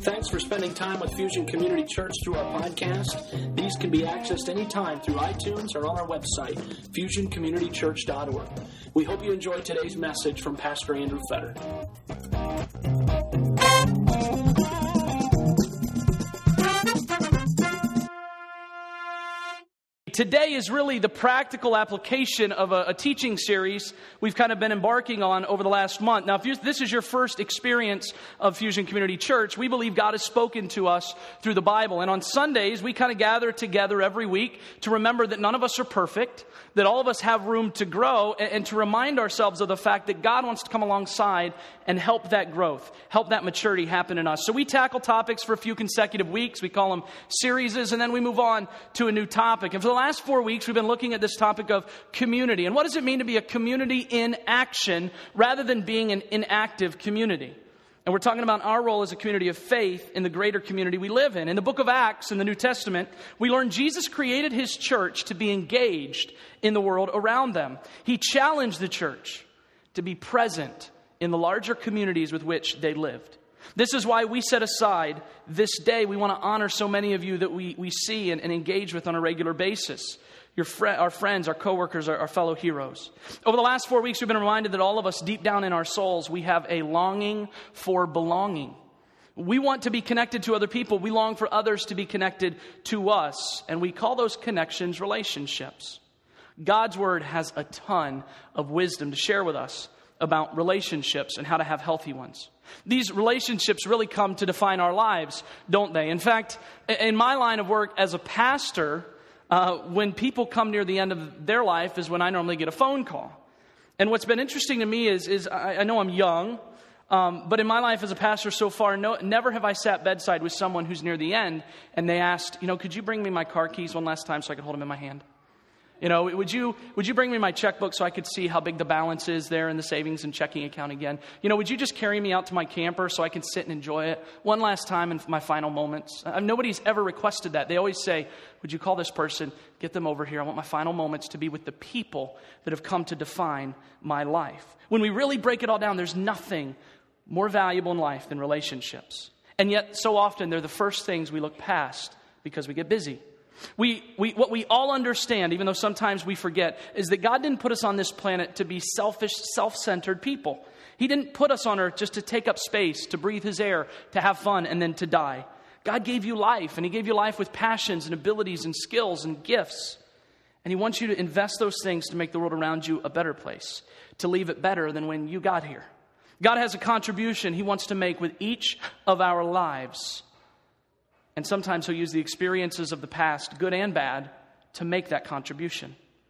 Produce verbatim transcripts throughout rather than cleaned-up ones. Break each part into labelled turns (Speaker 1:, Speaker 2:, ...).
Speaker 1: Thanks for spending time with Fusion Community Church through our podcast. These can be accessed anytime through iTunes or on our website, fusion community church dot org. We hope you enjoyed today's message from Pastor Andrew Fetter.
Speaker 2: Today is really the practical application of a, a teaching series we've kind of been embarking on over the last month. Now, if this is your first experience of Fusion Community Church, we believe God has spoken to us through the Bible. And on Sundays, we kind of gather together every week to remember that none of us are perfect, that all of us have room to grow, and, and to remind ourselves of the fact that God wants to come alongside and help that growth, help that maturity happen in us. So we tackle topics for a few consecutive weeks. We call them series, and then we move on to a new topic. And for the last last four weeks, we've been looking at this topic of community. And what does it mean to be a community in action rather than being an inactive community? And we're talking about our role as a community of faith in the greater community we live in. In the book of Acts in the New Testament, we learn Jesus created his church to be engaged in the world around them. He challenged the church to be present in the larger communities with which they lived. This is why we set aside this day. We want to honor so many of you that we, we see and, and engage with on a regular basis. Your fr- our friends, our coworkers, our, our fellow heroes. Over the last four weeks, we've been reminded that all of us, deep down in our souls, we have a longing for belonging. We want to be connected to other people. We long for others to be connected to us. And we call those connections relationships. God's Word has a ton of wisdom to share with us about relationships and how to have healthy ones. These relationships really come to define our lives, don't they? In fact, in my line of work as a pastor, uh, when people come near the end of their life is when I normally get a phone call. And what's been interesting to me is, is I, I know I'm young, um, but in my life as a pastor so far, no, never have I sat bedside with someone who's near the end and they asked, you know, could you bring me my car keys one last time so I can hold them in my hand? You know, would you would you bring me my checkbook so I could see how big the balance is there in the savings and checking account again? You know, would you just carry me out to my camper so I can sit and enjoy it one last time in my final moments? Uh, nobody's ever requested that. They always say, would you call this person, get them over here. I want my final moments to be with the people that have come to define my life. When we really break it all down, there's nothing more valuable in life than relationships. And yet, so often, they're the first things we look past because we get busy. We, we, what we all understand, even though sometimes we forget, is that God didn't put us on this planet to be selfish, self-centered people. He didn't put us on earth just to take up space, to breathe his air, to have fun, and then to die. God gave you life, and he gave you life with passions and abilities and skills and gifts. And he wants you to invest those things to make the world around you a better place, to leave it better than when you got here. God has a contribution he wants to make with each of our lives. And sometimes he'll use the experiences of the past, good and bad, to make that contribution.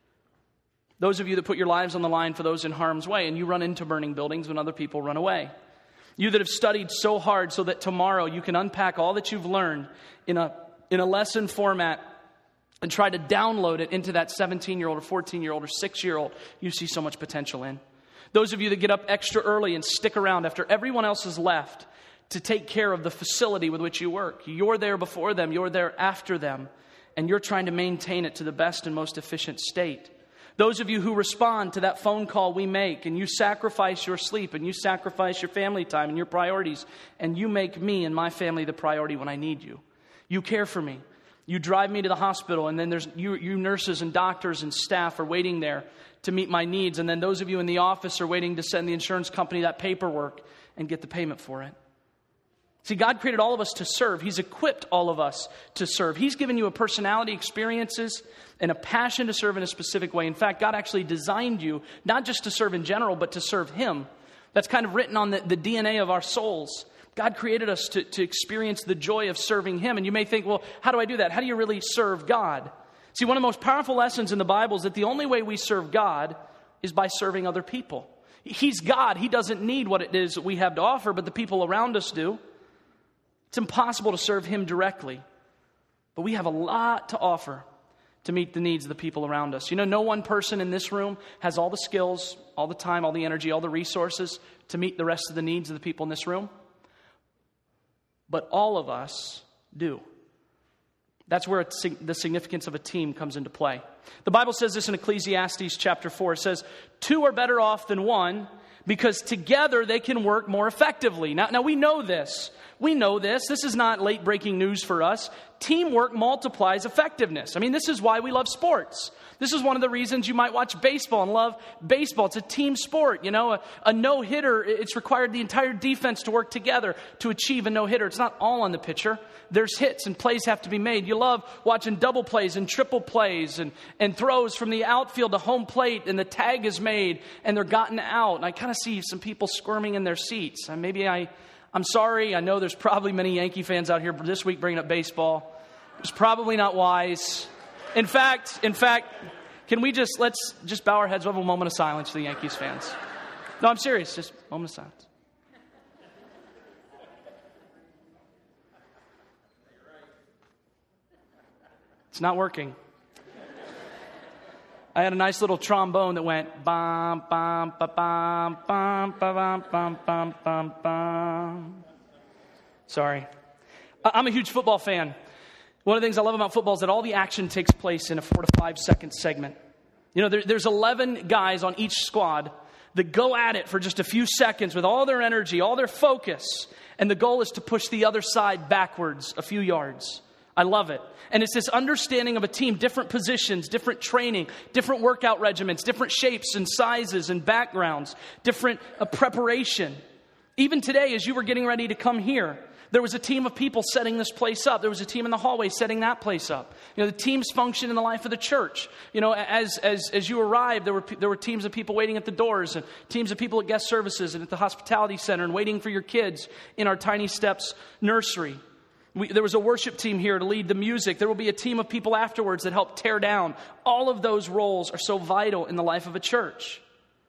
Speaker 2: Those of you that put your lives on the line for those in harm's way, and you run into burning buildings when other people run away. You that have studied so hard so that tomorrow you can unpack all that you've learned in a, in a lesson format and try to download it into that seventeen-year-old or fourteen-year-old or six-year-old you see so much potential in. Those of you that get up extra early and stick around after everyone else has left to take care of the facility with which you work. You're there before them, you're there after them, and you're trying to maintain it to the best and most efficient state. Those of you who respond to that phone call we make, and you sacrifice your sleep, and you sacrifice your family time and your priorities, and you make me and my family the priority when I need you. You care for me. You drive me to the hospital, and then there's you, you nurses and doctors and staff are waiting there to meet my needs, and then those of you in the office are waiting to send the insurance company that paperwork and get the payment for it. See, God created all of us to serve. He's equipped all of us to serve. He's given you a personality, experiences, and a passion to serve in a specific way. In fact, God actually designed you not just to serve in general, but to serve him. That's kind of written on the, the D N A of our souls. God created us to, to experience the joy of serving him. And you may think, well, how do I do that? How do you really serve God? See, one of the most powerful lessons in the Bible is that the only way we serve God is by serving other people. He's God. He doesn't need what it is that we have to offer, but the people around us do. It's impossible to serve him directly, but we have a lot to offer to meet the needs of the people around us. You know, no one person in this room has all the skills, all the time, all the energy, all the resources to meet the rest of the needs of the people in this room, but all of us do. That's where it's, the significance of a team comes into play. The Bible says this in Ecclesiastes chapter four. It says, two are better off than one because together they can work more effectively. Now, now we know this We know this. This is not late-breaking news for us. Teamwork multiplies effectiveness. I mean, this is why we love sports. This is one of the reasons you might watch baseball and love baseball. It's a team sport. You know, a, a no-hitter, it's required the entire defense to work together to achieve a no-hitter. It's not all on the pitcher. There's hits and plays have to be made. You love watching double plays and triple plays and, and throws from the outfield to home plate, and the tag is made and they're gotten out. And I kind of see some people squirming in their seats. And maybe I... I'm sorry, I know there's probably many Yankee fans out here this week bringing up baseball. It's probably not wise. In fact, in fact, can we just, let's just bow our heads, we'll have a moment of silence for the Yankees fans. No, I'm serious, just a moment of silence. It's not working. I had a nice little trombone that went bum bum ba bum bum ba bum bum bum bum bum. Sorry. I'm a huge football fan. One of the things I love about football is that all the action takes place in a four to five second segment. You know, there, there's eleven guys on each squad that go at it for just a few seconds with all their energy, all their focus, and the goal is to push the other side backwards a few yards. I love it. And it's this understanding of a team, different positions, different training, different workout regimens, different shapes and sizes and backgrounds, different uh, preparation. Even today, as you were getting ready to come here, there was a team of people setting this place up. There was a team in the hallway setting that place up. You know, the teams function in the life of the church. You know, as as as you arrived, there were there were teams of people waiting at the doors, and teams of people at guest services and at the hospitality center, and waiting for your kids in our Tiny Steps nursery. We, there was a worship team here to lead the music. There will be a team of people afterwards that help tear down. All of those roles are so vital in the life of a church.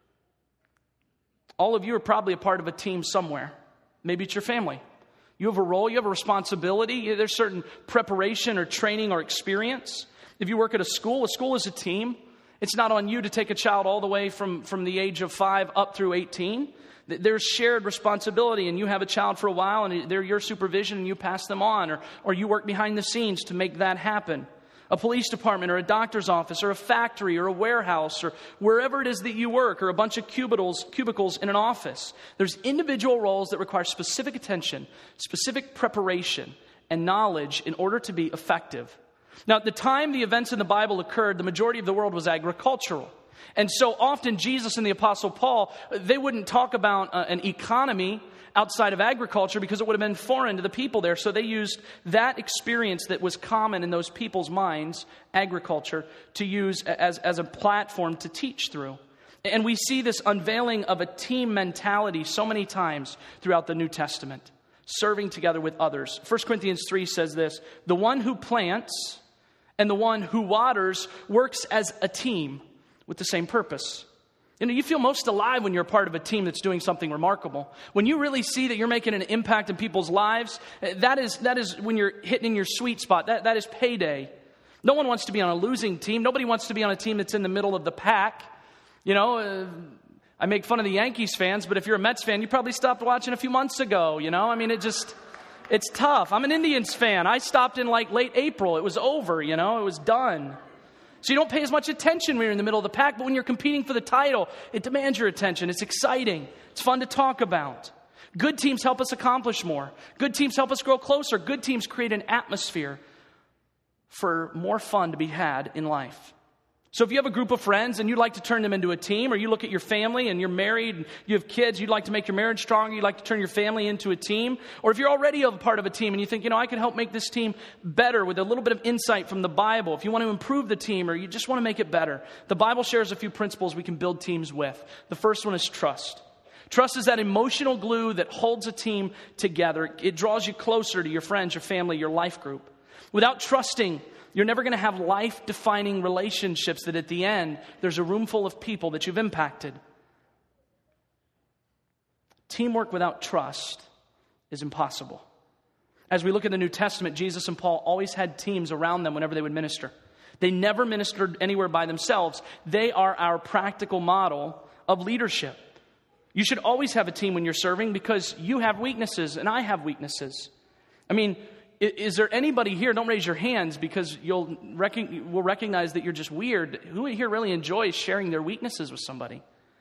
Speaker 2: All of you are probably a part of a team somewhere. Maybe it's your family. You have a role, you have a responsibility. There's certain preparation or training or experience. If you work at a school, a school is a team. It's not on you to take a child all the way from, from the age of five up through eighteen. There's shared responsibility, and you have a child for a while, and they're your supervision, and you pass them on, or, or you work behind the scenes to make that happen. A police department, or a doctor's office, or a factory, or a warehouse, or wherever it is that you work, or a bunch of cubicles, cubicles in an office. There's individual roles that require specific attention, specific preparation, and knowledge in order to be effective. Now, at the time the events in the Bible occurred, the majority of the world was agricultural. And so often Jesus and the Apostle Paul, they wouldn't talk about uh, an economy outside of agriculture because it would have been foreign to the people there. So they used that experience that was common in those people's minds, agriculture, to use as, as a platform to teach through. And we see this unveiling of a team mentality so many times throughout the New Testament, serving together with others. First Corinthians three says this: the one who plants and the one who waters works as a team with the same purpose. You know, you feel most alive when you're a part of a team that's doing something remarkable. When you really see that you're making an impact in people's lives, that is that is when you're hitting in your sweet spot. That, that is payday. No one wants to be on a losing team. Nobody wants to be on a team that's in the middle of the pack. You know, uh, I make fun of the Yankees fans, but if you're a Mets fan, you probably stopped watching a few months ago. You know, I mean, it just, it's tough. I'm an Indians fan. I stopped in like late April. It was over, you know, it was done. So you don't pay as much attention when you're in the middle of the pack, but when you're competing for the title, it demands your attention. It's exciting. It's fun to talk about. Good teams help us accomplish more. Good teams help us grow closer. Good teams create an atmosphere for more fun to be had in life. So if you have a group of friends and you'd like to turn them into a team, or you look at your family and you're married and you have kids, you'd like to make your marriage stronger, you'd like to turn your family into a team, or if you're already a part of a team and you think, you know, I can help make this team better with a little bit of insight from the Bible, if you want to improve the team or you just want to make it better, the Bible shares a few principles we can build teams with. The first one is trust. Trust is that emotional glue that holds a team together. It draws you closer to your friends, your family, your life group. Without trusting, you're never going to have life-defining relationships that at the end, there's a room full of people that you've impacted. Teamwork without trust is impossible. As we look at the New Testament, Jesus and Paul always had teams around them whenever they would minister. They never ministered anywhere by themselves. They are our practical model of leadership. You should always have a team when you're serving because you have weaknesses and I have weaknesses. I mean, is there anybody here, don't raise your hands because you'll rec- will recognize that you're just weird. Who here really enjoys sharing their weaknesses with somebody?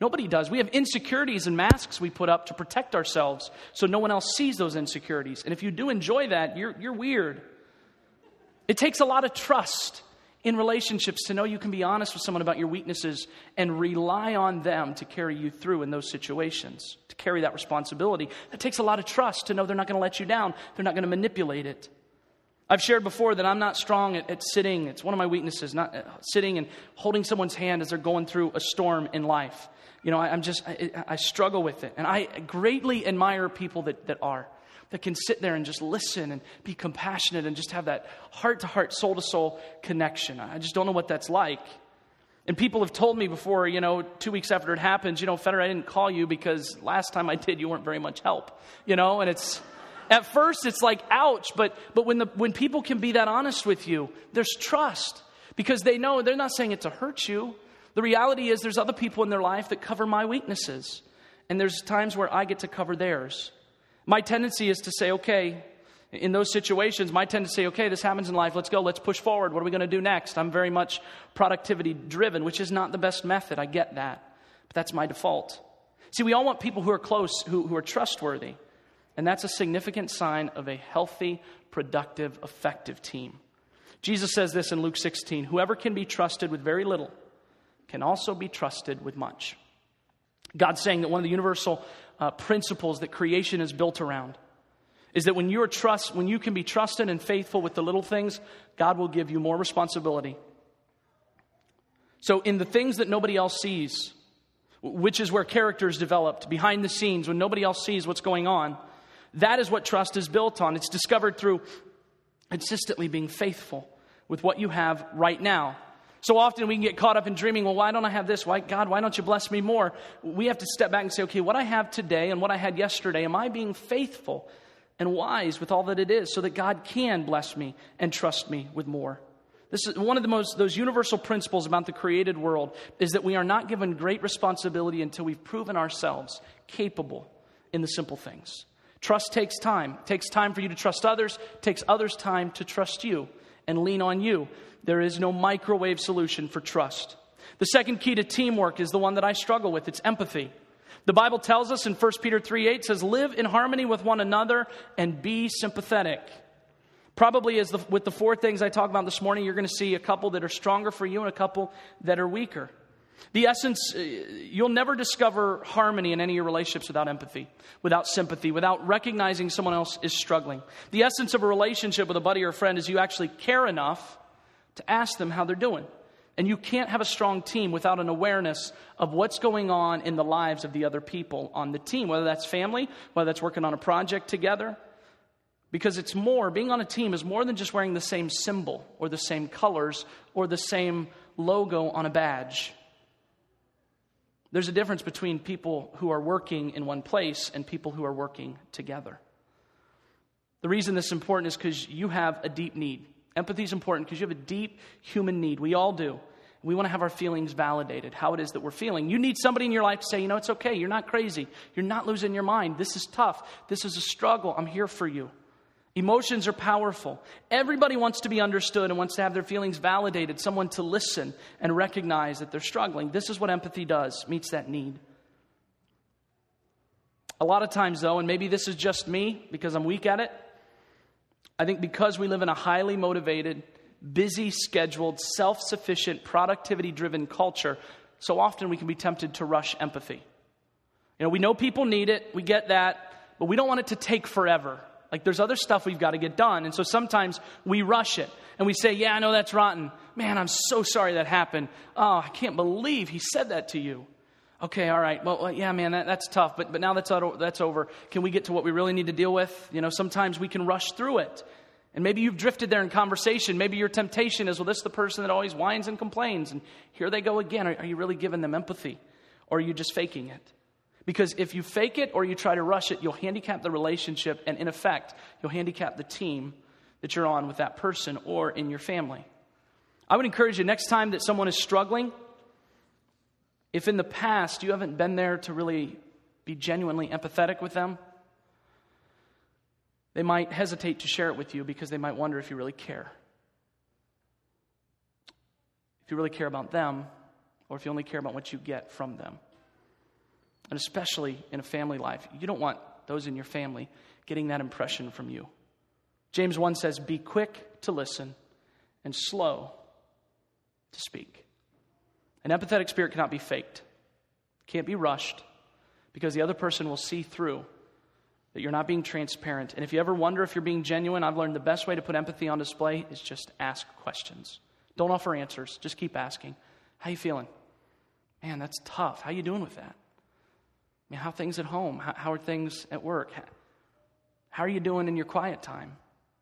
Speaker 2: Nobody does. We have insecurities and masks we put up to protect ourselves so no one else sees those insecurities. And if you do enjoy that, you're, you're weird. It takes a lot of trust in relationships to know you can be honest with someone about your weaknesses and rely on them to carry you through in those situations, to carry that responsibility. It takes a lot of trust to know they're not going to let you down. They're not going to manipulate it. I've shared before that I'm not strong at, at sitting. It's one of my weaknesses, not uh, sitting and holding someone's hand as they're going through a storm in life. You know, I, I'm just, I, I struggle with it. And I greatly admire people that, that are, that can sit there and just listen and be compassionate and just have that heart-to-heart, soul-to-soul connection. I just don't know what that's like. And people have told me before, you know, two weeks after it happens, you know, Federer, I didn't call you because last time I did, you weren't very much help. You know, and it's, at first it's like, ouch, but but when the when people can be that honest with you, there's trust. Because they know they're not saying it to hurt you. The reality is there's other people in their life that cover my weaknesses. And there's times where I get to cover theirs. My tendency is to say, okay, in those situations, my tendency to say, okay, this happens in life. Let's go. Let's push forward. What are we going to do next? I'm very much productivity driven, which is not the best method. I get that. But that's my default. See, we all want people who are close, who, who are trustworthy. And that's a significant sign of a healthy, productive, effective team. Jesus says this in Luke sixteen, whoever can be trusted with very little can also be trusted with much. God's saying that one of the universal uh, principles that creation is built around is that when you are trust, when you can be trusted and faithful with the little things, God will give you more responsibility. So in the things that nobody else sees, which is where character is developed, behind the scenes, when nobody else sees what's going on, that is what trust is built on. It's discovered through consistently being faithful with what you have right now. So often we can get caught up in dreaming, well, why don't I have this? Why, God, why don't you bless me more? We have to step back and say, okay, what I have today and what I had yesterday, am I being faithful and wise with all that it is so that God can bless me and trust me with more? This is one of the most, those universal principles about the created world is that we are not given great responsibility until we've proven ourselves capable in the simple things. Trust takes time. It takes time for you to trust others. It takes others time to trust you and lean on you. There is no microwave solution for trust. The second key to teamwork is the one that I struggle with. It's empathy. The Bible tells us in First Peter three eight says, live in harmony with one another and be sympathetic. Probably as the, with the four things I talked about this morning, you're going to see a couple that are stronger for you and a couple that are weaker. The essence, you'll never discover harmony in any of your relationships without empathy, without sympathy, without recognizing someone else is struggling. The essence of a relationship with a buddy or a friend is you actually care enough to ask them how they're doing. And you can't have a strong team without an awareness of what's going on in the lives of the other people on the team, whether that's family, whether that's working on a project together. Because it's more, being on a team is more than just wearing the same symbol or the same colors or the same logo on a badge. There's a difference between people who are working in one place and people who are working together. The reason this is important is because you have a deep need. Empathy is important because you have a deep human need. We all do. We want to have our feelings validated, how it is that we're feeling. You need somebody in your life to say, you know, it's okay. You're not crazy. You're not losing your mind. This is tough. This is a struggle. I'm here for you. Emotions are powerful. Everybody wants to be understood and wants to have their feelings validated, someone to listen and recognize that they're struggling. This is what empathy does, meets that need. A lot of times, though, and maybe this is just me because I'm weak at it, I think because we live in a highly motivated, busy, scheduled, self-sufficient, productivity-driven culture, so often we can be tempted to rush empathy. You know, we know people need it, we get that, but we don't want it to take forever. Like there's other stuff we've got to get done. And so sometimes we rush it and we say, yeah, I know that's rotten. Man, I'm so sorry that happened. Oh, I can't believe he said that to you. Okay, all right. Well, yeah, man, that, that's tough. But but now that's that's over. Can we get to what we really need to deal with? You know, sometimes we can rush through it. And maybe you've drifted there in conversation. Maybe your temptation is, well, this is the person that always whines and complains. And here they go again. Are, are you really giving them empathy? Or are you just faking it? Because if you fake it or you try to rush it, you'll handicap the relationship. And in effect, you'll handicap the team that you're on with that person or in your family. I would encourage you next time that someone is struggling, if in the past you haven't been there to really be genuinely empathetic with them, they might hesitate to share it with you because they might wonder if you really care. If you really care about them, or if you only care about what you get from them. and especially in a family life. You don't want those in your family getting that impression from you. James one says, be quick to listen and slow to speak. An empathetic spirit cannot be faked. Can't be rushed, because the other person will see through that you're not being transparent. And if you ever wonder if you're being genuine, I've learned the best way to put empathy on display is just ask questions. Don't offer answers. Just keep asking. How you feeling? Man, that's tough. How you doing with that? I mean, how are things at home? How, how are things at work? How, how are you doing in your quiet time?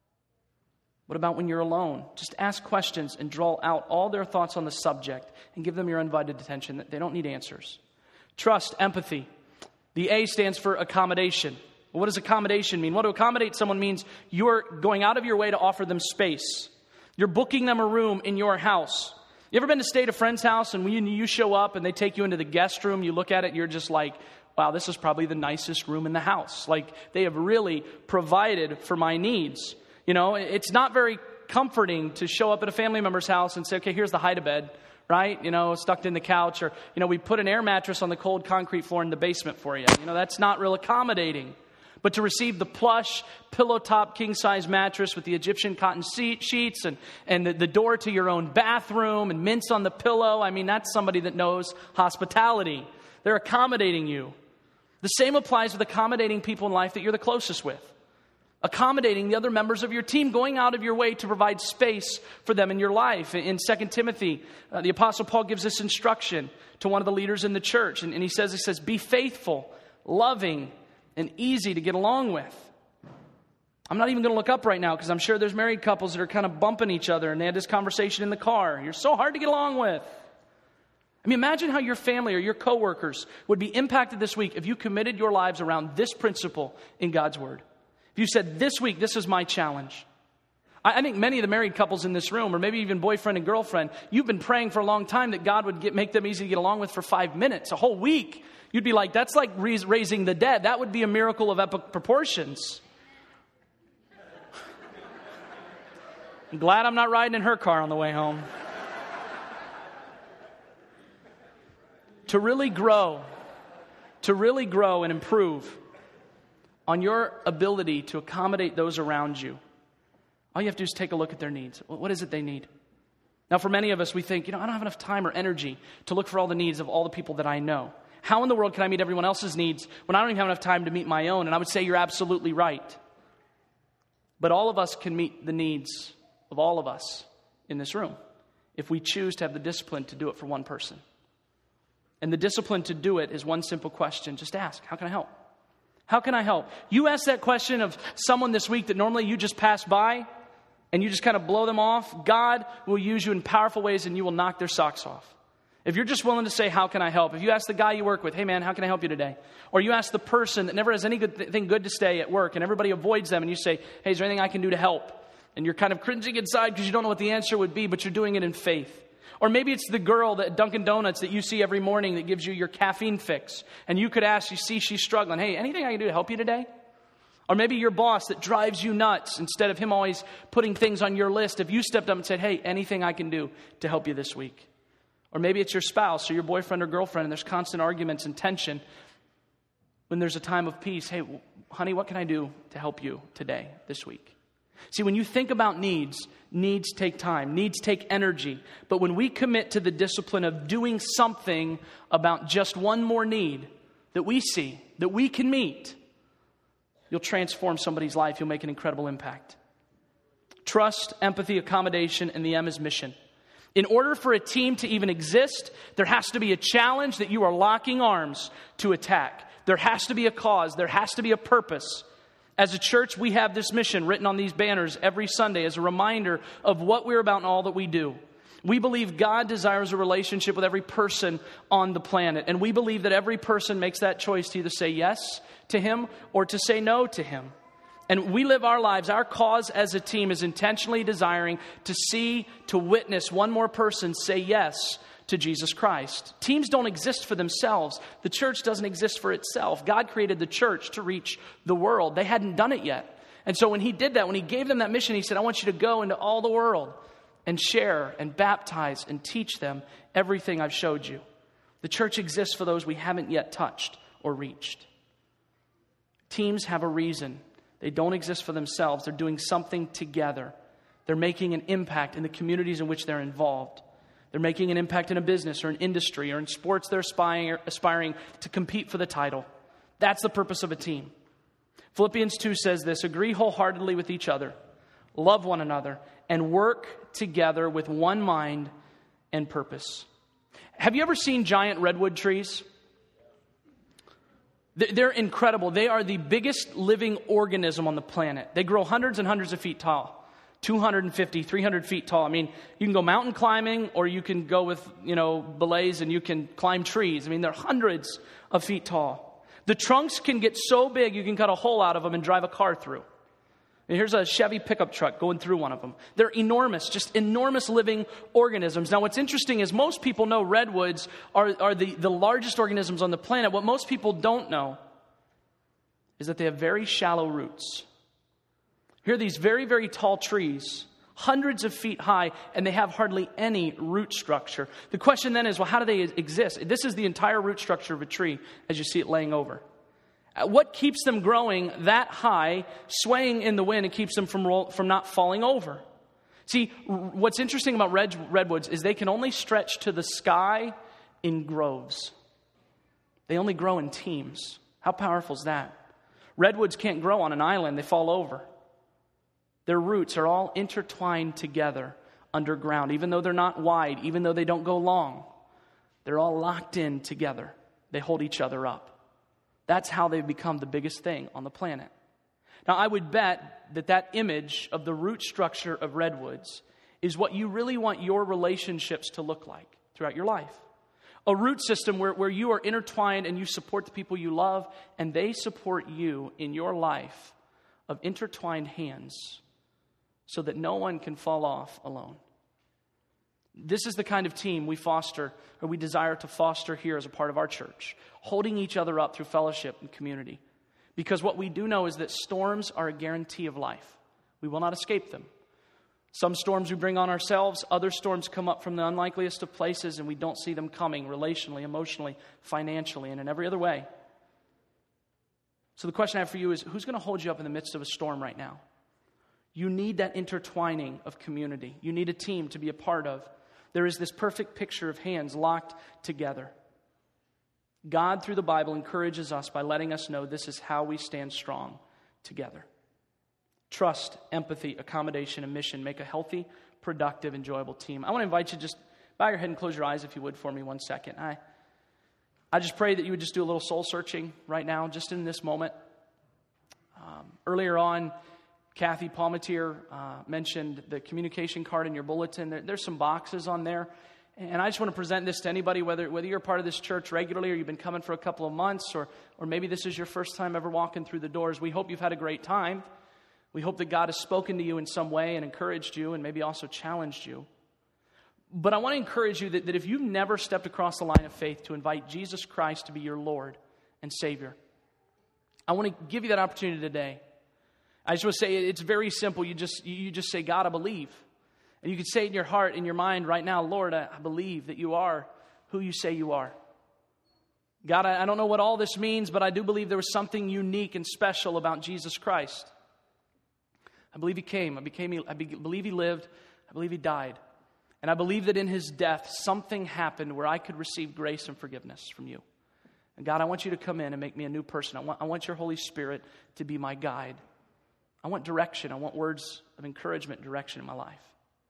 Speaker 2: What about when you're alone? Just ask questions and draw out all their thoughts on the subject and give them your undivided attention. They don't need answers. Trust, empathy. The A stands for accommodation. What does accommodation mean? Well, to accommodate someone means you're going out of your way to offer them space. You're booking them a room in your house. You ever been to stay at a friend's house and when you show up and they take you into the guest room, you look at it and you're just like, wow, this is probably the nicest room in the house. Like, they have really provided for my needs. You know, it's not very comforting to show up at a family member's house and say, okay, here's the hide-a-bed, right? You know, stuck in the couch, or, you know, we put an air mattress on the cold concrete floor in the basement for you. You know, that's not real accommodating. But to receive the plush, pillow-top, king-size mattress with the Egyptian cotton seat, sheets and, and the, the door to your own bathroom and mints on the pillow, I mean, that's somebody that knows hospitality. They're accommodating you. The same applies with accommodating people in life that you're the closest with. Accommodating the other members of your team, going out of your way to provide space for them in your life. In Second Timothy, uh, the Apostle Paul gives this instruction to one of the leaders in the church. And, and he says, he says, be faithful, loving, and easy to get along with. I'm not even going to look up right now because I'm sure there's married couples that are kind of bumping each other and they had this conversation in the car. You're so hard to get along with. I mean, imagine how your family or your coworkers would be impacted this week if you committed your lives around this principle in God's Word. If you said, this week, this is my challenge. I think many of the married couples in this room, or maybe even boyfriend and girlfriend, you've been praying for a long time that God would get, make them easy to get along with for five minutes, a whole week. You'd be like, that's like raising the dead. That would be a miracle of epic proportions. I'm glad I'm not riding in her car on the way home. To really grow, to really grow and improve on your ability to accommodate those around you, all you have to do is take a look at their needs. What is it they need? Now, for many of us, we think, you know, I don't have enough time or energy to look for all the needs of all the people that I know. How in the world can I meet everyone else's needs when I don't even have enough time to meet my own? And I would say you're absolutely right. But all of us can meet the needs of all of us in this room if we choose to have the discipline to do it for one person. And the discipline to do it is one simple question. Just ask, how can I help? How can I help? You ask that question of someone this week that normally you just pass by and you just kind of blow them off. God will use you in powerful ways and you will knock their socks off. If you're just willing to say, how can I help? If you ask the guy you work with, hey man, how can I help you today? Or you ask the person that never has anything good to say at work and everybody avoids them and you say, hey, is there anything I can do to help? And you're kind of cringing inside because you don't know what the answer would be, but you're doing it in faith. Or maybe it's the girl at Dunkin' Donuts that you see every morning that gives you your caffeine fix. And you could ask, you see she's struggling. Hey, anything I can do to help you today? Or maybe your boss that drives you nuts. Instead of him always putting things on your list, if you stepped up and said, hey, anything I can do to help you this week? Or maybe it's your spouse or your boyfriend or girlfriend and there's constant arguments and tension. When there's a time of peace, hey, honey, what can I do to help you today, this week? See, when you think about needs, needs take time, needs take energy. But when we commit to the discipline of doing something about just one more need that we see, that we can meet, you'll transform somebody's life. You'll make an incredible impact. Trust, empathy, accommodation, and the M is mission. In order for a team to even exist, there has to be a challenge that you are locking arms to attack. There has to be a cause. There has to be a purpose. As a church, we have this mission written on these banners every Sunday as a reminder of what we're about and all that we do. We believe God desires a relationship with every person on the planet. And we believe that every person makes that choice to either say yes to Him or to say no to Him. And we live our lives, our cause as a team is intentionally desiring to see, to witness one more person say yes to Jesus Christ. Teams don't exist for themselves. The church doesn't exist for itself. God created the church to reach the world. They hadn't done it yet. And so when He did that, when He gave them that mission, He said, I want you to go into all the world and share and baptize and teach them everything I've showed you. The church exists for those we haven't yet touched or reached. Teams have a reason. They don't exist for themselves. They're doing something together. They're making an impact in the communities in which they're involved. They're making an impact in a business or an industry or in sports they're aspiring, aspiring to compete for the title. That's the purpose of a team. Philippians two says this, agree wholeheartedly with each other, love one another, and work together with one mind and purpose. Have you ever seen giant redwood trees? They're incredible. They are the biggest living organism on the planet. They grow hundreds and hundreds of feet tall, two hundred fifty, three hundred feet tall. I mean, you can go mountain climbing or you can go with, you know, belays and you can climb trees. I mean, they're hundreds of feet tall. The trunks can get so big you can cut a hole out of them and drive a car through. And here's a Chevy pickup truck going through one of them. They're enormous, just enormous living organisms. Now, what's interesting is most people know redwoods are, are the, the largest organisms on the planet. What most people don't know is that they have very shallow roots. Here are these very, very tall trees, hundreds of feet high, and they have hardly any root structure. The question then is, well, how do they exist? This is the entire root structure of a tree as you see it laying over. What keeps them growing that high, swaying in the wind, and keeps them from roll, from not falling over? See, what's interesting about red, redwoods is they can only stretch to the sky in groves. They only grow in teams. How powerful is that? Redwoods can't grow on an island. They fall over. Their roots are all intertwined together underground. Even though they're not wide, even though they don't go long, they're all locked in together. They hold each other up. That's how they've become the biggest thing on the planet. Now, I would bet that that image of the root structure of redwoods is what you really want your relationships to look like throughout your life. A root system where, where you are intertwined and you support the people you love and they support you in your life of intertwined hands so that no one can fall off alone. This is the kind of team we foster, or we desire to foster here as a part of our church, holding each other up through fellowship and community. Because what we do know is that storms are a guarantee of life. We will not escape them. Some storms we bring on ourselves, other storms come up from the unlikeliest of places, and we don't see them coming relationally, emotionally, financially, and in every other way. So the question I have for you is, who's going to hold you up in the midst of a storm right now? You need that intertwining of community. You need a team to be a part of. There is this perfect picture of hands locked together. God, through the Bible, encourages us by letting us know this is how we stand strong together. Trust, empathy, accommodation, and mission make a healthy, productive, enjoyable team. I want to invite you to just bow your head and close your eyes if you would for me one second. I, I just pray that you would just do a little soul searching right now, just in this moment. Um, earlier on, Kathy Palmetier uh, mentioned the communication card in your bulletin. There, there's some boxes on there. And I just want to present this to anybody, whether whether you're a part of this church regularly or you've been coming for a couple of months, or or maybe this is your first time ever walking through the doors. We hope you've had a great time. We hope that God has spoken to you in some way and encouraged you and maybe also challenged you. But I want to encourage you that, that if you've never stepped across the line of faith to invite Jesus Christ to be your Lord and Savior, I want to give you that opportunity today. I just want to say it's very simple. You just you just say, God, I believe. And you can say it in your heart, in your mind right now, Lord, I believe that you are who you say you are. God, I don't know what all this means, but I do believe there was something unique and special about Jesus Christ. I believe he came. I, became, I believe he lived. I believe he died. And I believe that in his death, something happened where I could receive grace and forgiveness from you. And God, I want you to come in and make me a new person. I want, I want your Holy Spirit to be my guide. I want direction. I want words of encouragement and direction in my life.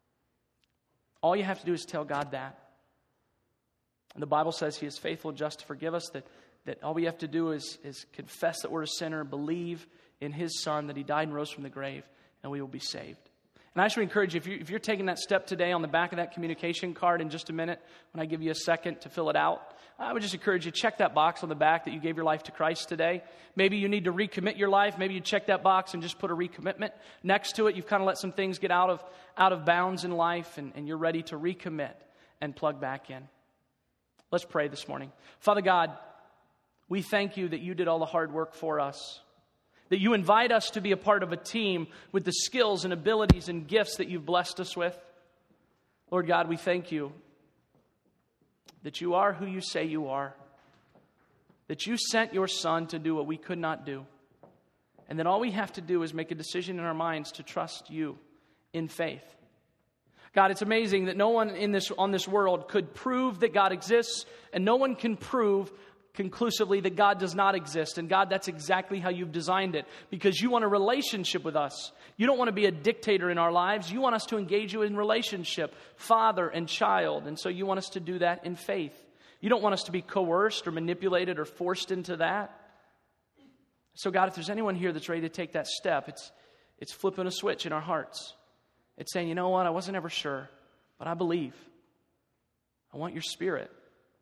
Speaker 2: All you have to do is tell God that. And the Bible says he is faithful and just to forgive us, that, that all we have to do is, is confess that we're a sinner, believe in his Son, that he died and rose from the grave, and we will be saved. And I just encourage you, if, you, if you're taking that step today, on the back of that communication card in just a minute, when I give you a second to fill it out, I would just encourage you, check that box on the back that you gave your life to Christ today. Maybe you need to recommit your life. Maybe you check that box and just put a recommitment next to it. You've kind of let some things get out of out of bounds in life, and, and you're ready to recommit and plug back in. Let's pray this morning. Father God, we thank you that you did all the hard work for us, that you invite us to be a part of a team with the skills and abilities and gifts that you've blessed us with. Lord God, we thank you that you are who you say you are. that you sent your Son to do what we could not do. And that all we have to do is make a decision in our minds to trust you in faith. God, it's amazing that no one in this on this world could prove that God exists, and no one can prove conclusively that God does not exist. And God, that's exactly how you've designed it, because you want a relationship with us. You don't want to be a dictator in our lives. You want us to engage you in relationship, father and child. And so you want us to do that in faith. You don't want us to be coerced or manipulated or forced into that. So God, if there's anyone here that's ready to take that step, it's it's flipping a switch in our hearts. It's saying, you know what, I wasn't ever sure, but I believe. I want your Spirit.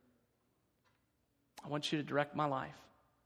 Speaker 2: I want you to direct my life.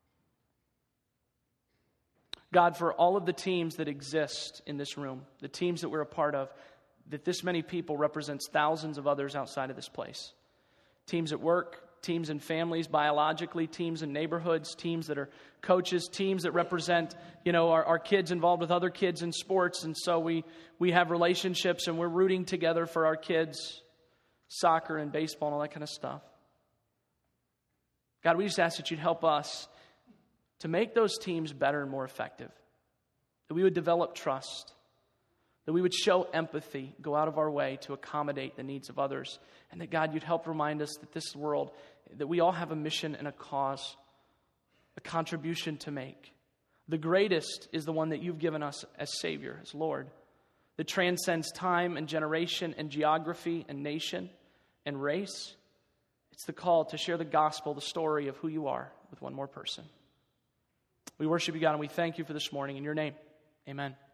Speaker 2: God, for all of the teams that exist in this room, the teams that we're a part of, that this many people represents thousands of others outside of this place. Teams at work, teams in families, biologically, teams in neighborhoods, teams that are coaches, teams that represent, you know, our, our kids involved with other kids in sports. And so we, we have relationships and we're rooting together for our kids, soccer and baseball and all that kind of stuff. God, we just ask that you'd help us to make those teams better and more effective. That we would develop trust. That we would show empathy, go out of our way to accommodate the needs of others. And that, God, you'd help remind us that this world, that we all have a mission and a cause, a contribution to make. The greatest is the one that you've given us as Savior, as Lord, that transcends time and generation and geography and nation and race. It's the call to share the gospel, the story of who you are with one more person. We worship you, God, and we thank you for this morning. In your name, amen.